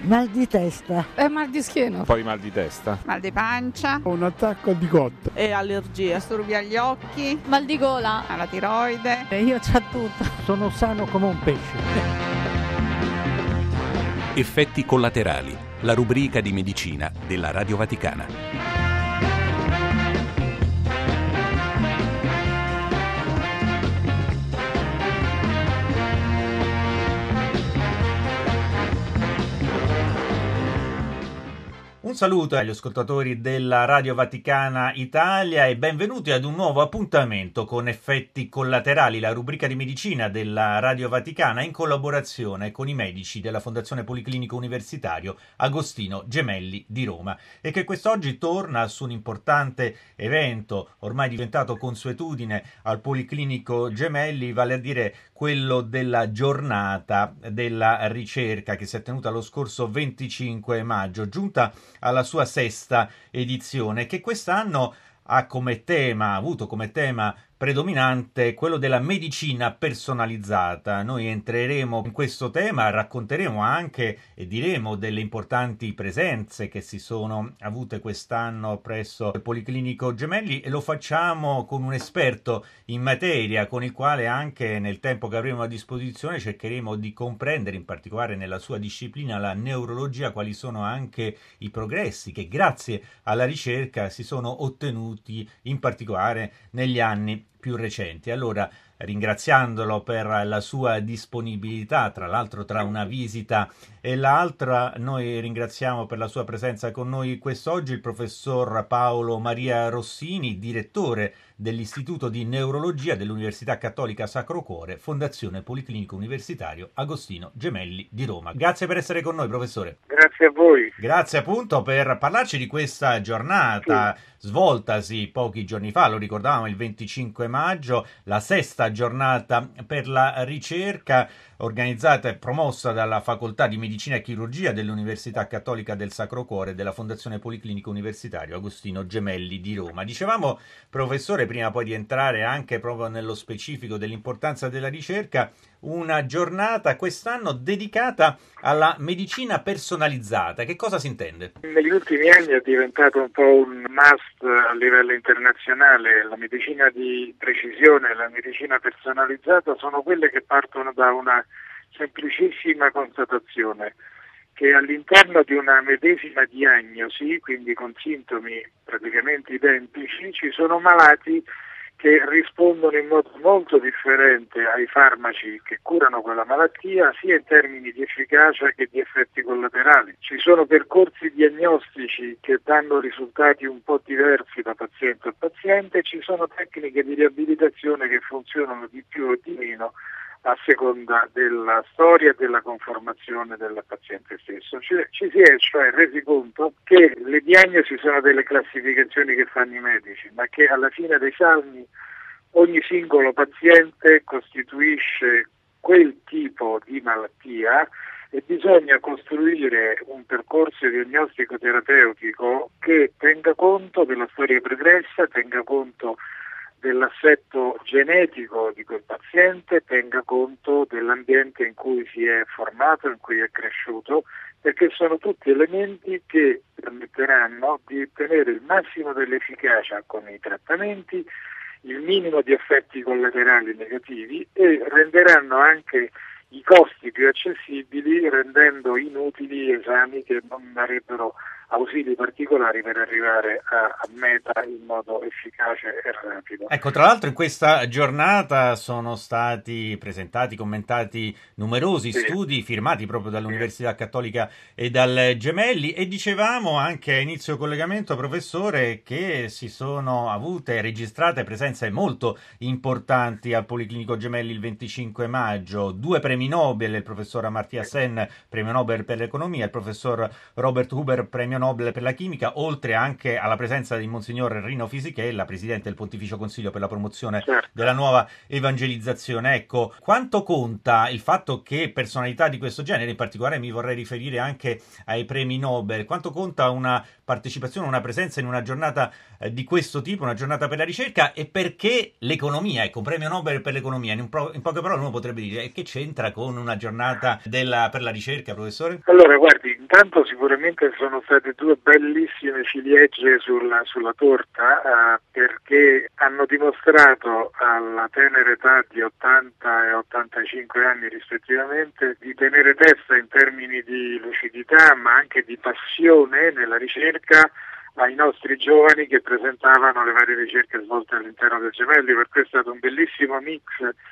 Mal di testa. Mal di schiena. Un po' di mal di testa. Mal di pancia. Un attacco di cotta. E allergie. Disturbi agli occhi. Mal di gola. Alla tiroide. Io c'ho tutto. Sono sano come un pesce. Effetti collaterali, la rubrica di medicina della Radio Vaticana. Un saluto agli ascoltatori della Radio Vaticana Italia e benvenuti ad un nuovo appuntamento con Effetti Collaterali, la rubrica di medicina della Radio Vaticana in collaborazione con i medici della Fondazione Policlinico Universitario Agostino Gemelli di Roma e che quest'oggi torna su un importante evento ormai diventato consuetudine al Policlinico Gemelli, vale a dire quello della giornata della ricerca che si è tenuta lo scorso 25 maggio, giunta alla sua sesta edizione, che quest'anno ha avuto come tema predominante quello della medicina personalizzata. Noi entreremo in questo tema, racconteremo anche e diremo delle importanti presenze che si sono avute quest'anno presso il Policlinico Gemelli e lo facciamo con un esperto in materia con il quale anche nel tempo che avremo a disposizione cercheremo di comprendere, in particolare nella sua disciplina, la neurologia, quali sono anche i progressi che grazie alla ricerca si sono ottenuti in particolare negli anni più recenti. Allora, ringraziandolo per la sua disponibilità, tra l'altro tra una visita e l'altra, noi ringraziamo per la sua presenza con noi quest'oggi il professor Paolo Maria Rossini, direttore dell'Istituto di Neurologia dell'Università Cattolica Sacro Cuore, Fondazione Policlinico Universitario Agostino Gemelli di Roma. Grazie per essere con noi, professore. Grazie a voi. Grazie appunto per parlarci di questa giornata svoltasi pochi giorni fa, lo ricordavamo il 25 maggio, la sesta giornata per la ricerca organizzata e promossa dalla Facoltà di Medicina e Chirurgia dell'Università Cattolica del Sacro Cuore della Fondazione Policlinico Universitario Agostino Gemelli di Roma. Dicevamo, professore, prima poi di entrare anche proprio nello specifico dell'importanza della ricerca, una giornata quest'anno dedicata alla medicina personalizzata. Che cosa si intende? Negli ultimi anni è diventato un po' un must a livello internazionale. La medicina di precisione e la medicina personalizzata sono quelle che partono da una semplicissima constatazione, che all'interno di una medesima diagnosi, quindi con sintomi praticamente identici, ci sono malati che rispondono in modo molto differente ai farmaci che curano quella malattia, sia in termini di efficacia che di effetti collaterali. Ci sono percorsi diagnostici che danno risultati un po' diversi da paziente a paziente, ci sono tecniche di riabilitazione che funzionano di più o di meno a seconda della storia e della conformazione del paziente stesso. Ci si è cioè resi conto che le diagnosi sono delle classificazioni che fanno i medici, ma che alla fine dei saldi ogni singolo paziente costituisce quel tipo di malattia e bisogna costruire un percorso diagnostico terapeutico che tenga conto della storia pregressa, tenga conto dell'assetto genetico di quel paziente, tenga conto dell'ambiente in cui si è formato, in cui è cresciuto, perché sono tutti elementi che permetteranno di ottenere il massimo dell'efficacia con i trattamenti, il minimo di effetti collaterali negativi e renderanno anche i costi più accessibili, rendendo inutili esami che non darebbero ausili particolari per arrivare a meta in modo efficace e rapido. Ecco, tra l'altro in questa giornata sono stati presentati, commentati numerosi studi firmati proprio dall'Università Cattolica e dal Gemelli e dicevamo anche a inizio collegamento, professore, che si sono avute registrate presenze molto importanti al Policlinico Gemelli il 25 maggio, 2 premi Nobel, il professor Amartya Sen, premio Nobel per l'economia, il professor Robert Huber, premio Nobel per la chimica, oltre anche alla presenza di Monsignor Rino Fisichella, presidente del Pontificio Consiglio per la promozione della nuova evangelizzazione. Ecco, quanto conta il fatto che personalità di questo genere, in particolare mi vorrei riferire anche ai premi Nobel, quanto conta una partecipazione, una presenza in una giornata di questo tipo, una giornata per la ricerca, e perché l'economia, ecco, un premio Nobel per l'economia, in poche parole uno potrebbe dire che c'entra con una giornata per la ricerca, professore? Allora, guardi, intanto sicuramente sono state due bellissime ciliegie sulla torta, perché hanno dimostrato alla tenera età di 80 e 85 anni rispettivamente di tenere testa in termini di lucidità ma anche di passione nella ricerca ai nostri giovani che presentavano le varie ricerche svolte all'interno del Gemelli. Per questo è stato un bellissimo mix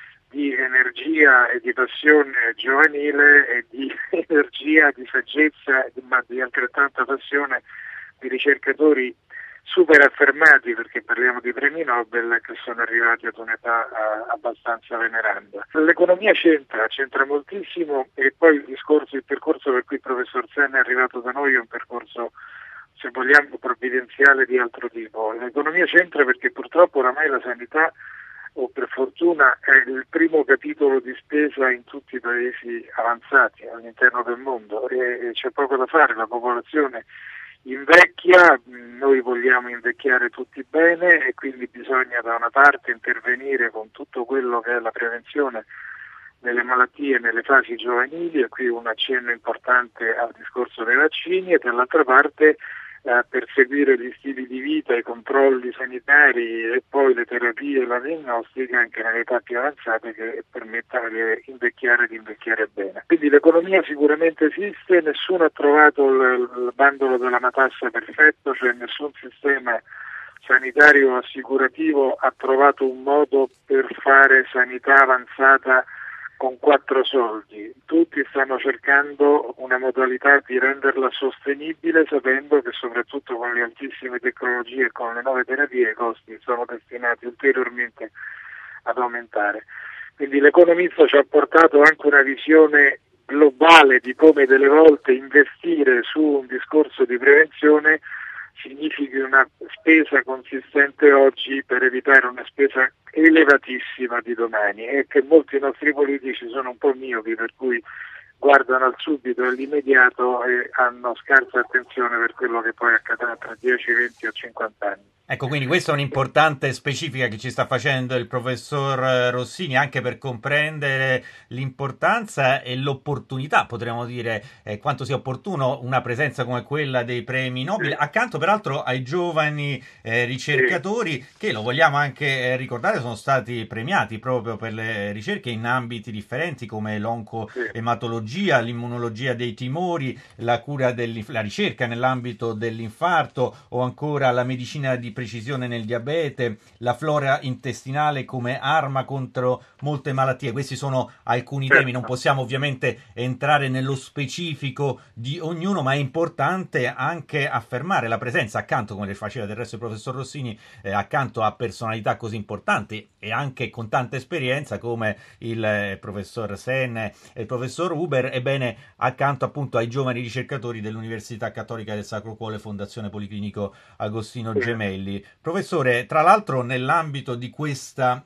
di energia e di passione giovanile e di energia, di saggezza, ma di altrettanta passione di ricercatori super affermati, perché parliamo di premi Nobel che sono arrivati ad un'età abbastanza veneranda. L'economia c'entra moltissimo, e poi il percorso per cui il professor Sen è arrivato da noi è un percorso, se vogliamo, provvidenziale di altro tipo. L'economia c'entra perché purtroppo oramai la sanità, o per fortuna, è il primo capitolo di spesa in tutti i paesi avanzati all'interno del mondo, e c'è poco da fare. La popolazione invecchia, noi vogliamo invecchiare tutti bene, e quindi bisogna da una parte intervenire con tutto quello che è la prevenzione delle malattie nelle fasi giovanili, e qui un accenno importante al discorso dei vaccini, e dall'altra parte perseguire gli stili di vita, i controlli sanitari e poi le terapie e la diagnostica anche nelle età più avanzate, che permettano di invecchiare e di invecchiare bene. Quindi l'economia sicuramente esiste, nessuno ha trovato il bandolo della matassa perfetto, cioè nessun sistema sanitario o assicurativo ha trovato un modo per fare sanità avanzata con 4 soldi. Tutti stanno cercando una modalità di renderla sostenibile, sapendo che soprattutto con le altissime tecnologie e con le nuove terapie i costi sono destinati ulteriormente ad aumentare. Quindi l'economista ci ha portato anche una visione globale di come delle volte investire su un discorso di prevenzione significhi una spesa consistente oggi per evitare una spesa elevatissima di domani, e che molti nostri politici sono un po' miopi, per cui guardano al subito e all'immediato e hanno scarsa attenzione per quello che poi accadrà tra 10, 20 o 50 anni. Ecco, quindi questa è un'importante specifica che ci sta facendo il professor Rossini, anche per comprendere l'importanza e l'opportunità, potremmo dire, quanto sia opportuno una presenza come quella dei premi Nobel, accanto peraltro ai giovani ricercatori che, lo vogliamo anche ricordare, sono stati premiati proprio per le ricerche in ambiti differenti come l'oncoematologia, l'immunologia dei tumori, la ricerca nell'ambito dell'infarto, o ancora la medicina di precisione nel diabete, la flora intestinale come arma contro molte malattie. Questi sono alcuni temi, non possiamo ovviamente entrare nello specifico di ognuno, ma è importante anche affermare la presenza accanto, come le faceva del resto il professor Rossini, accanto a personalità così importanti e anche con tanta esperienza come il professor Sen e il professor Huber, ebbene accanto appunto ai giovani ricercatori dell'Università Cattolica del Sacro Cuore Fondazione Policlinico Agostino Gemelli. Professore, tra l'altro nell'ambito di questa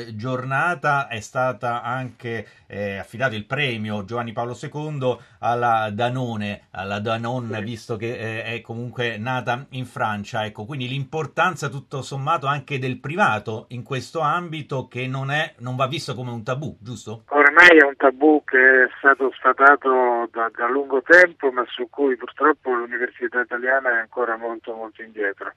giornata è stata anche affidato il premio Giovanni Paolo II alla Danone, visto che è comunque nata in Francia. Ecco, quindi l'importanza tutto sommato anche del privato in questo ambito, che non va visto come un tabù, giusto? Ormai è un tabù che è stato sfatato da lungo tempo, ma su cui purtroppo l'università italiana è ancora molto molto indietro.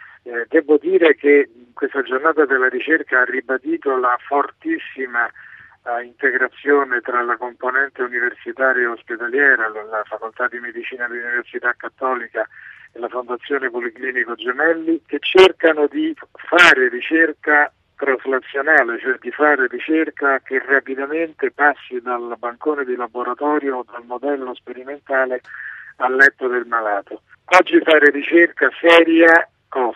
Devo dire che questa giornata della ricerca ha ribadito la fortissima integrazione tra la componente universitaria e ospedaliera, la facoltà di medicina dell'Università Cattolica e la Fondazione Policlinico Gemelli, che cercano di fare ricerca traslazionale, cioè di fare ricerca che rapidamente passi dal bancone di laboratorio o dal modello sperimentale al letto del malato. Oggi fare ricerca seria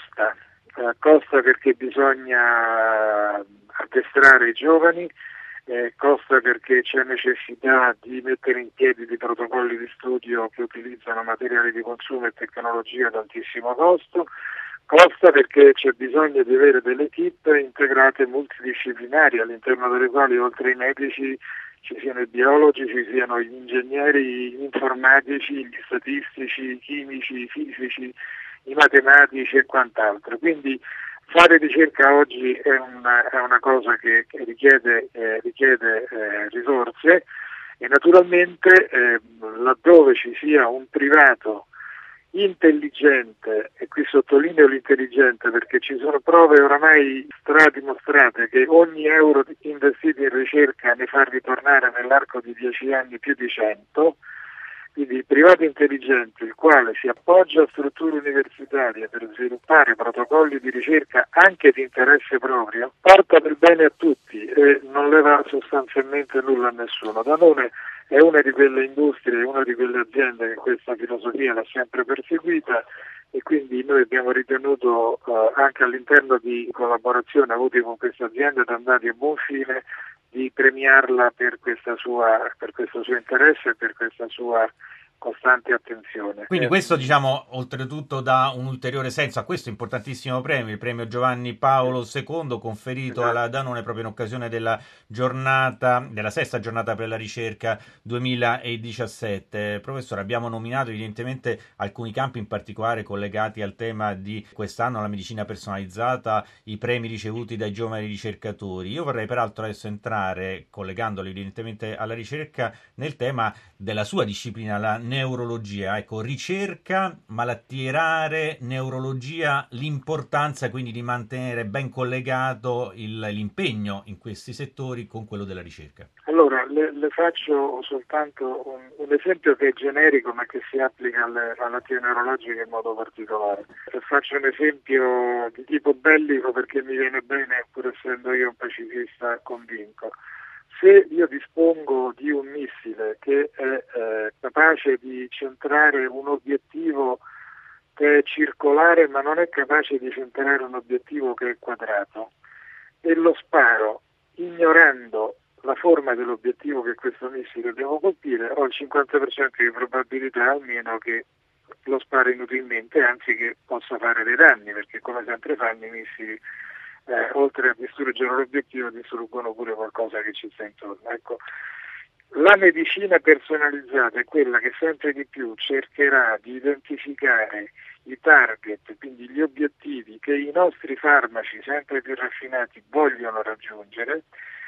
costa perché bisogna addestrare i giovani, costa perché c'è necessità di mettere in piedi dei protocolli di studio che utilizzano materiali di consumo e tecnologia ad altissimo costo, costa perché c'è bisogno di avere delle equip integrate multidisciplinari, all'interno delle quali oltre ai medici ci siano i biologi, ci siano gli ingegneri, gli informatici, gli statistici, i chimici, i fisici, i matematici e quant'altro. Quindi fare ricerca oggi è una cosa che richiede risorse, E naturalmente laddove ci sia un privato intelligente, e qui sottolineo l'intelligente perché ci sono prove oramai stradimostrate che ogni euro investito in ricerca ne fa ritornare nell'arco di 10 anni più di 100, quindi il privato intelligente, il quale si appoggia a strutture universitarie per sviluppare protocolli di ricerca anche di interesse proprio, porta del bene a tutti e non leva sostanzialmente nulla a nessuno. Danone è una di quelle industrie, una di quelle aziende che questa filosofia l'ha sempre perseguita e quindi noi abbiamo ritenuto anche all'interno di collaborazione avuti con questa azienda ed andati a buon fine di premiarla per questo suo interesse e per questa sua costante attenzione. Quindi questo, diciamo, oltretutto dà un ulteriore senso a questo importantissimo premio, il premio Giovanni Paolo II, conferito alla Danone proprio in occasione della sesta giornata per la ricerca 2017. Professore, abbiamo nominato evidentemente alcuni campi in particolare collegati al tema di quest'anno, la medicina personalizzata, i premi ricevuti dai giovani ricercatori. Io vorrei peraltro adesso entrare, collegandoli evidentemente alla ricerca, nel tema della sua disciplina, la neurologia. Ecco, ricerca, malattie rare, neurologia, l'importanza quindi di mantenere ben collegato l'impegno in questi settori con quello della ricerca. Allora, le faccio soltanto un esempio che è generico ma che si applica alle malattie neurologiche in modo particolare. Faccio un esempio di tipo bellico perché mi viene bene, pur essendo io un pacifista convinto. Se io dispongo di un missile che è capace di centrare un obiettivo che è circolare ma non è capace di centrare un obiettivo che è quadrato e lo sparo ignorando la forma dell'obiettivo che questo missile devo colpire, ho il 50% di probabilità almeno che lo sparo inutilmente, anzi che possa fare dei danni, perché come sempre fanno i missili, oltre a distruggere l'obiettivo distruggono pure qualcosa che ci sta intorno. Ecco, la medicina personalizzata è quella che sempre di più cercherà di identificare i target, quindi gli obiettivi che i nostri farmaci sempre più raffinati vogliono raggiungere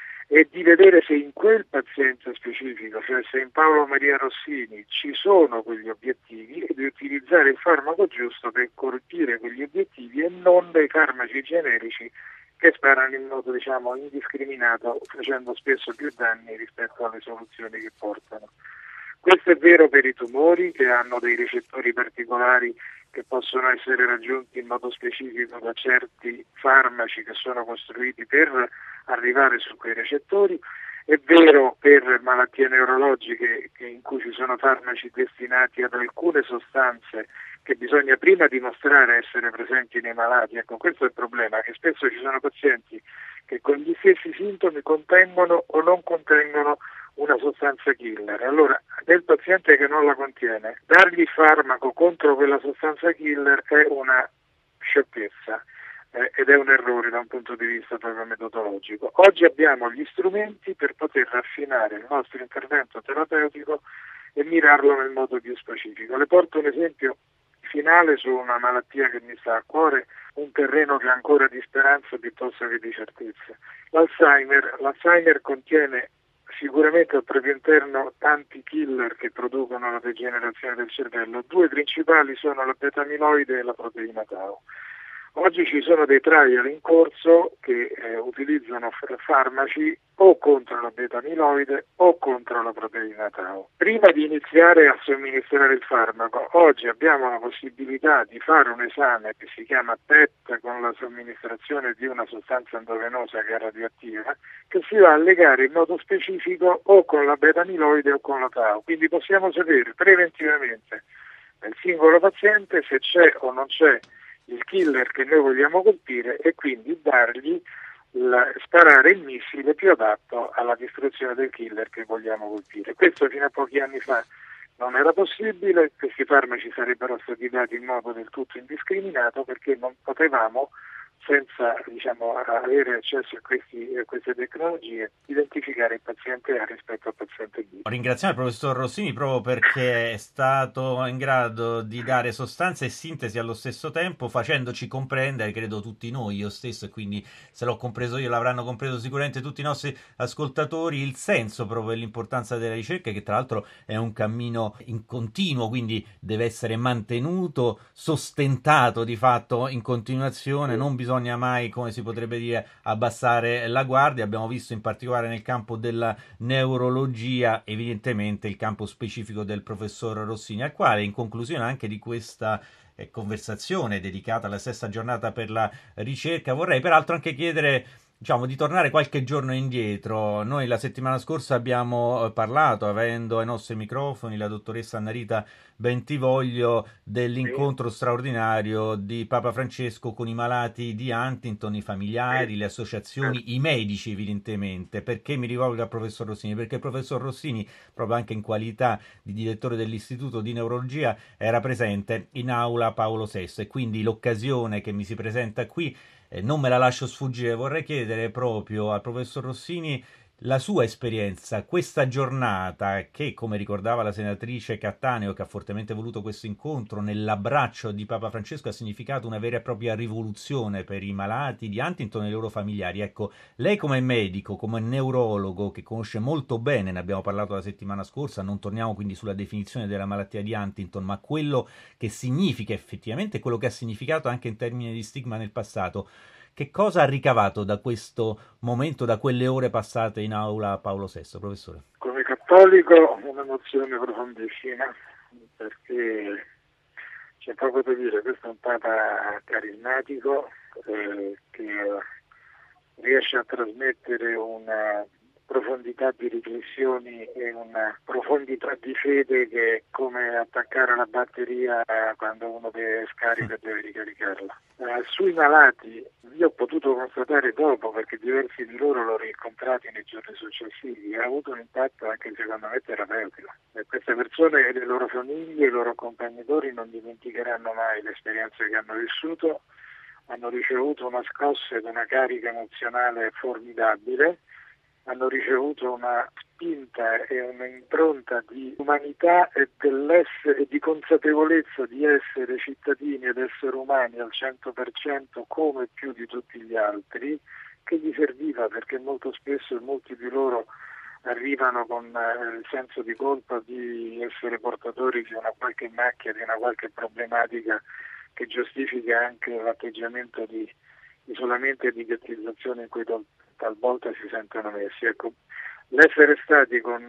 e di vedere se in quel paziente specifico, cioè se in Paolo Maria Rossini ci sono quegli obiettivi e di utilizzare il farmaco giusto per colpire quegli obiettivi e non dei farmaci generici che sparano in modo indiscriminato, facendo spesso più danni rispetto alle soluzioni che portano. Questo è vero per i tumori che hanno dei recettori particolari che possono essere raggiunti in modo specifico da certi farmaci che sono costruiti per arrivare su quei recettori. È vero per malattie neurologiche in cui ci sono farmaci destinati ad alcune sostanze che bisogna prima dimostrare essere presenti nei malati. Ecco, questo è il problema, che spesso ci sono pazienti che con gli stessi sintomi contengono o non contengono una sostanza killer. Allora, del paziente che non la contiene, dargli il farmaco contro quella sostanza killer è una sciocchezza ed è un errore da un punto di vista proprio metodologico. Oggi abbiamo gli strumenti per poter raffinare il nostro intervento terapeutico e mirarlo nel modo più specifico. Le porto un esempio finale su una malattia che mi sta a cuore, un terreno che ha ancora di speranza piuttosto che di certezze. L'Alzheimer contiene sicuramente al proprio interno tanti killer che producono la degenerazione del cervello. Due principali sono la beta-amiloide e la proteina tau. Oggi ci sono dei trial in corso che utilizzano farmaci o contro la beta-amiloide o contro la proteina tau. Prima di iniziare a somministrare il farmaco, oggi abbiamo la possibilità di fare un esame che si chiama PET con la somministrazione di una sostanza endovenosa che è radioattiva, che si va a legare in modo specifico o con la beta-amiloide o con la tau. Quindi possiamo sapere preventivamente nel singolo paziente se c'è o non c'è il killer che noi vogliamo colpire e quindi sparare il missile più adatto alla distruzione del killer che vogliamo colpire. Questo fino a pochi anni fa non era possibile, questi farmaci sarebbero stati dati in modo del tutto indiscriminato perché non potevamo senza avere accesso a queste tecnologie, identificare il paziente A rispetto al paziente B. Ringraziamo il professor Rossini proprio perché è stato in grado di dare sostanza e sintesi allo stesso tempo, facendoci comprendere, credo tutti noi, io stesso, e quindi se l'ho compreso io l'avranno compreso sicuramente tutti i nostri ascoltatori, il senso proprio dell'importanza della ricerca, che tra l'altro è un cammino in continuo, quindi deve essere mantenuto, sostentato di fatto in continuazione, non bisogna mai, come si potrebbe dire, abbassare la guardia. Abbiamo visto in particolare nel campo della neurologia evidentemente il campo specifico del professor Rossini, al quale in conclusione anche di questa conversazione dedicata alla sesta giornata per la ricerca vorrei peraltro anche chiedere di tornare qualche giorno indietro. Noi la settimana scorsa abbiamo parlato, avendo ai nostri microfoni la dottoressa Annarita Bentivoglio, dell'incontro straordinario di Papa Francesco con i malati di Huntington, i familiari, le associazioni, i medici evidentemente. Perché mi rivolgo al professor Rossini? Perché il professor Rossini, proprio anche in qualità di direttore dell'Istituto di Neurologia, era presente in aula Paolo VI, e quindi l'occasione che mi si presenta qui non me la lascio sfuggire. Vorrei chiedere proprio al professor Rossini la sua esperienza, questa giornata che, come ricordava la senatrice Cattaneo, che ha fortemente voluto questo incontro, nell'abbraccio di Papa Francesco ha significato una vera e propria rivoluzione per i malati di Huntington e i loro familiari. Ecco, lei come medico, come neurologo, che conosce molto bene, ne abbiamo parlato la settimana scorsa, non torniamo quindi sulla definizione della malattia di Huntington, ma quello che significa effettivamente, quello che ha significato anche in termini di stigma nel passato. Che cosa ha ricavato da questo momento, da quelle ore passate in aula Paolo VI, professore? Come cattolico un'emozione profondissima, perché c'è poco da dire, questo è un Papa carismatico che riesce a trasmettere una profondità di riflessioni e una profondità di fede che è come attaccare la batteria quando uno deve scarica e deve ricaricarla. Sui malati io ho potuto constatare dopo, perché diversi di loro l'ho rincontrati nei giorni successivi, ha avuto un impatto anche secondo me terapeutico. E queste persone e le loro famiglie, i loro accompagnatori non dimenticheranno mai le esperienze che hanno vissuto, hanno ricevuto una scossa ed una carica emozionale formidabile, hanno ricevuto una spinta e un'impronta di umanità e dell'essere, di consapevolezza di essere cittadini ed esseri umani al 100% come più di tutti gli altri, che gli serviva, perché molto spesso molti di loro arrivano con il senso di colpa di essere portatori di una qualche macchia, di una qualche problematica che giustifica anche l'atteggiamento di isolamento e di ghettizzazione in cui talvolta si sentono messi. Ecco, l'essere stati con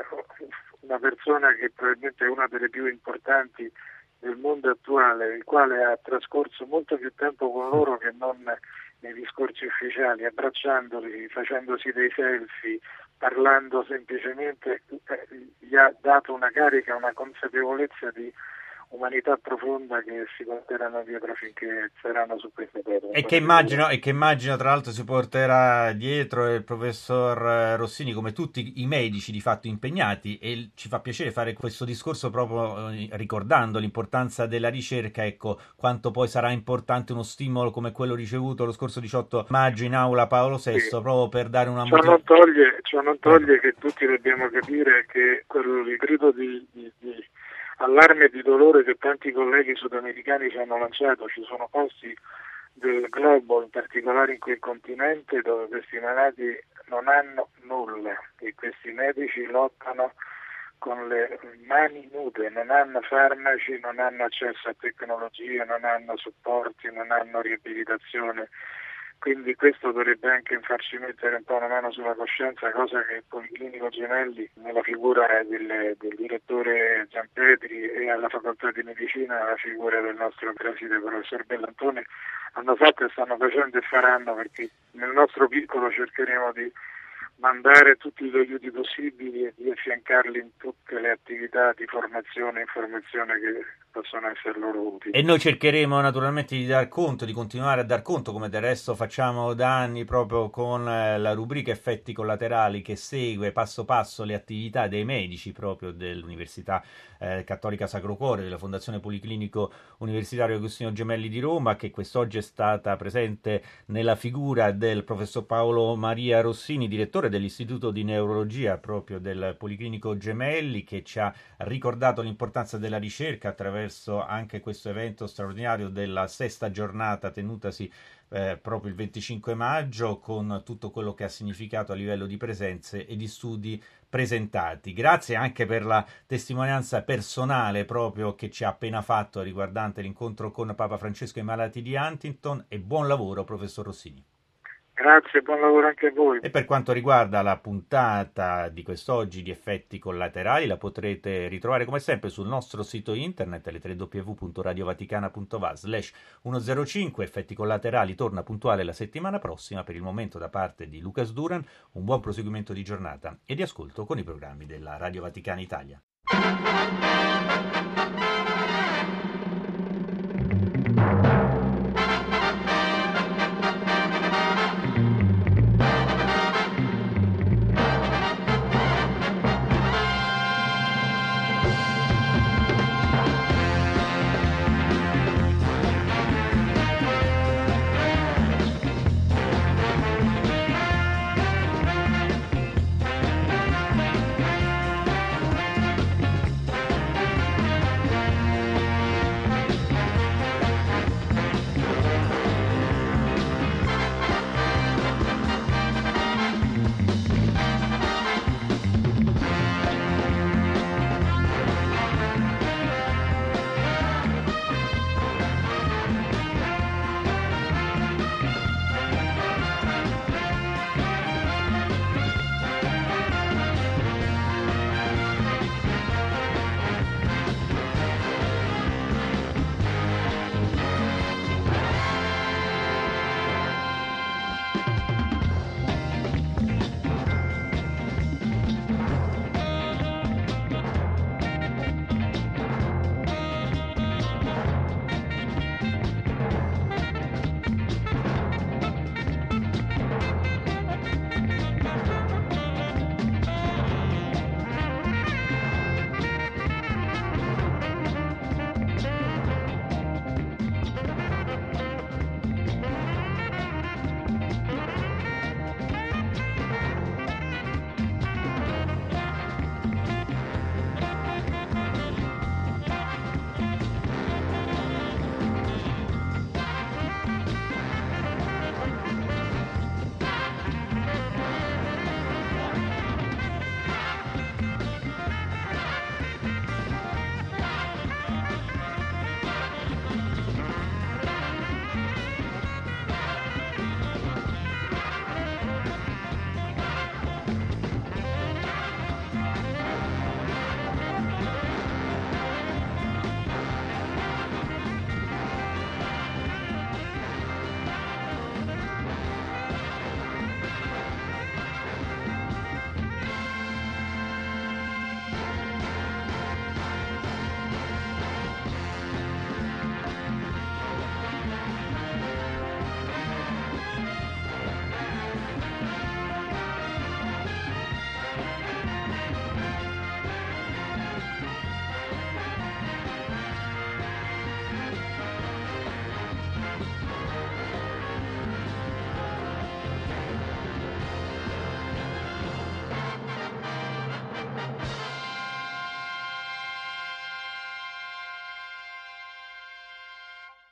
una persona che probabilmente è una delle più importanti del mondo attuale, il quale ha trascorso molto più tempo con loro che non nei discorsi ufficiali, abbracciandoli, facendosi dei selfie, parlando semplicemente, gli ha dato una carica, una consapevolezza di umanità profonda che si porteranno dietro finché saranno su queste terre. E che immagino tra l'altro si porterà dietro il professor Rossini, come tutti i medici di fatto impegnati, e ci fa piacere fare questo discorso proprio ricordando l'importanza della ricerca, ecco, quanto poi sarà importante uno stimolo come quello ricevuto lo scorso 18 maggio in aula Paolo VI, sì, proprio per dare una ciò non toglie che tutti dobbiamo capire che quello il grido di allarme e di dolore che tanti colleghi sudamericani ci hanno lanciato. Ci sono posti del globo, in particolare in quel continente, dove questi malati non hanno nulla e questi medici lottano con le mani nude, non hanno farmaci, non hanno accesso a tecnologie, non hanno supporti, non hanno riabilitazione. Quindi questo dovrebbe anche farci mettere un po' una mano sulla coscienza, cosa che il Policlinico Gemelli, nella figura del direttore Giampetri, e alla Facoltà di Medicina, la figura del nostro preside professor Bellantone, hanno fatto e stanno facendo e faranno, perché nel nostro piccolo cercheremo di mandare tutti gli aiuti possibili e di affiancarli in tutte le attività di formazione e informazione che possono essere loro utili. E noi cercheremo naturalmente di dar conto, di continuare a dar conto, come del resto facciamo da anni proprio con la rubrica Effetti Collaterali, che segue passo passo le attività dei medici proprio dell'Università Cattolica Sacro Cuore, della Fondazione Policlinico Universitario Agostino Gemelli di Roma, che quest'oggi è stata presente nella figura del professor Paolo Maria Rossini, direttore dell'Istituto di Neurologia proprio del Policlinico Gemelli, che ci ha ricordato l'importanza della ricerca attraverso anche questo evento straordinario della sesta giornata tenutasi proprio il 25 maggio, con tutto quello che ha significato a livello di presenze e di studi presentati. Grazie anche per la testimonianza personale proprio che ci ha appena fatto riguardante l'incontro con Papa Francesco e i malati di Huntington, e buon lavoro professor Rossini. Grazie, buon lavoro anche a voi. E per quanto riguarda la puntata di quest'oggi di Effetti Collaterali, la potrete ritrovare come sempre sul nostro sito internet, alle www.radiovaticana.va/105. Effetti Collaterali torna puntuale la settimana prossima. Per il momento, da parte di Lucas Duran, un buon proseguimento di giornata e di ascolto con i programmi della Radio Vaticana Italia.